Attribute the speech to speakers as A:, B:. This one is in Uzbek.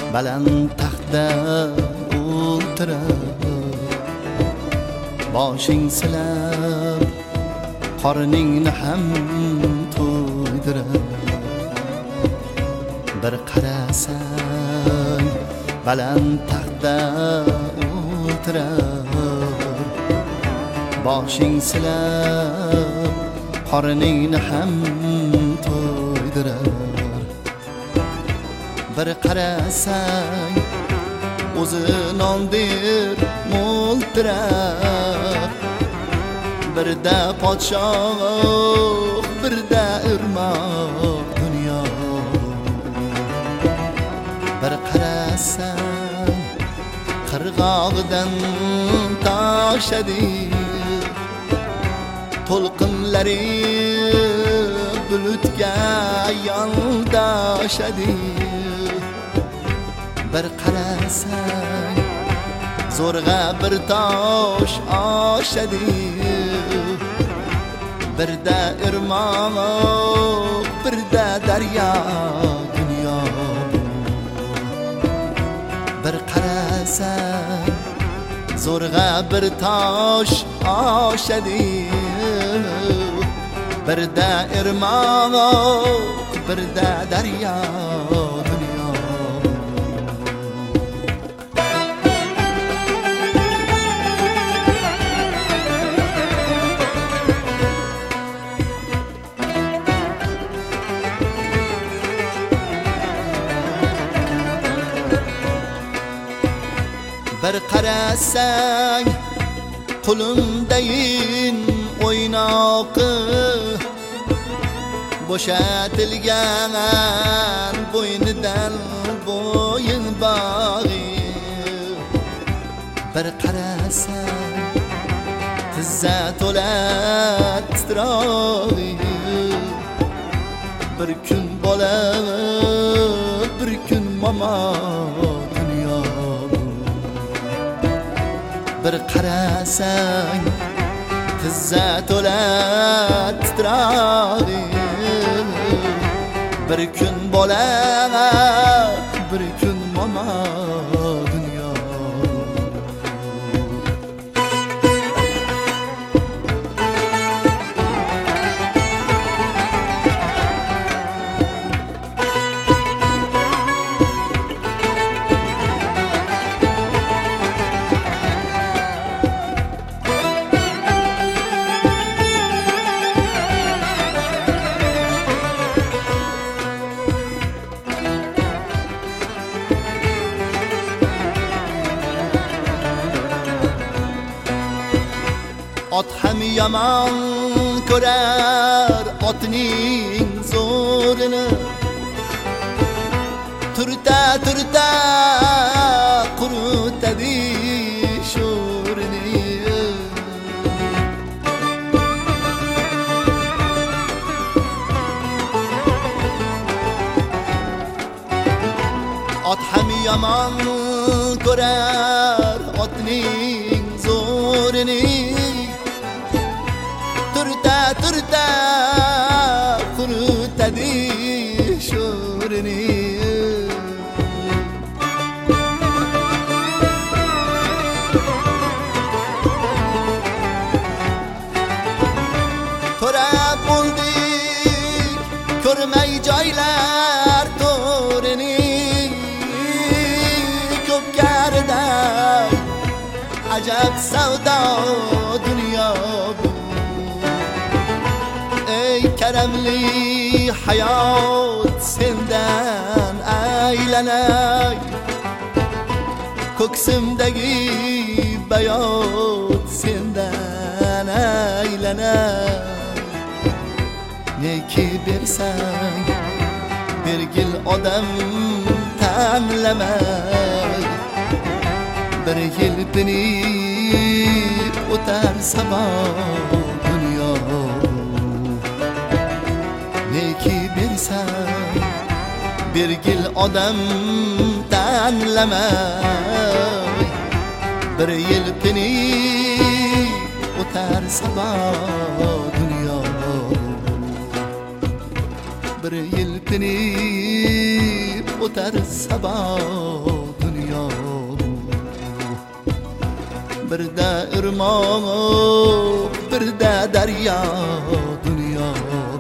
A: baland taxtda o'tirib, boshing silab qorningni ham to'ydirib, bir qarasang baland taxtda o'tirib, boshing silab qorningni ham to'ydirar. Bir qarasang o'zi nondir mo'ltirab, birda podshoh birda irmoq dunyo. Bir qarasang qirg'og'idan toshadi, to'lqinlari bulutga yondoshadi. Bir qarasang zo'rg'a bir tosh oshadi, birda irmoq birda daryo dunyo. Bir qarasang zo'rg'a bir tosh oshadi, birda irmoq birda daryo dunyo. Bir qarasang qo'limdayin o'ynoqi, bo'shatilgan bo'ynidan bo'yin bog'i. Bir qarasang tizza to'la titrog'i, bir kun bola bir kun momo dunyo. Bir qarasang tizza to'la titrog'i, bir kun bola bir kun momo dunyo. Ot ham yomon ko'rar otning zo'rini, turta turta quritadi sho'rini. Ot ham yomon ko'rar otning zo'rini, turta turta quritadi sho'rini. To'rab bo'ldik ko'rmay joylar to'rini, ko'pkariday ajab savdo dunyo. Ey karamli hayot sendan aylanay, ko'ksimdagi bayot sendan aylanay. Neki bersang bergil odam tanlamay, bir yil binib o'tar sabah dunyo. Neki bersang bergil odam tanlamay, bir yil tinib o'tar sabah dunyo. Bir yil tinib o'tar sabo dunyo. birda irmoq birda daryo dunyo.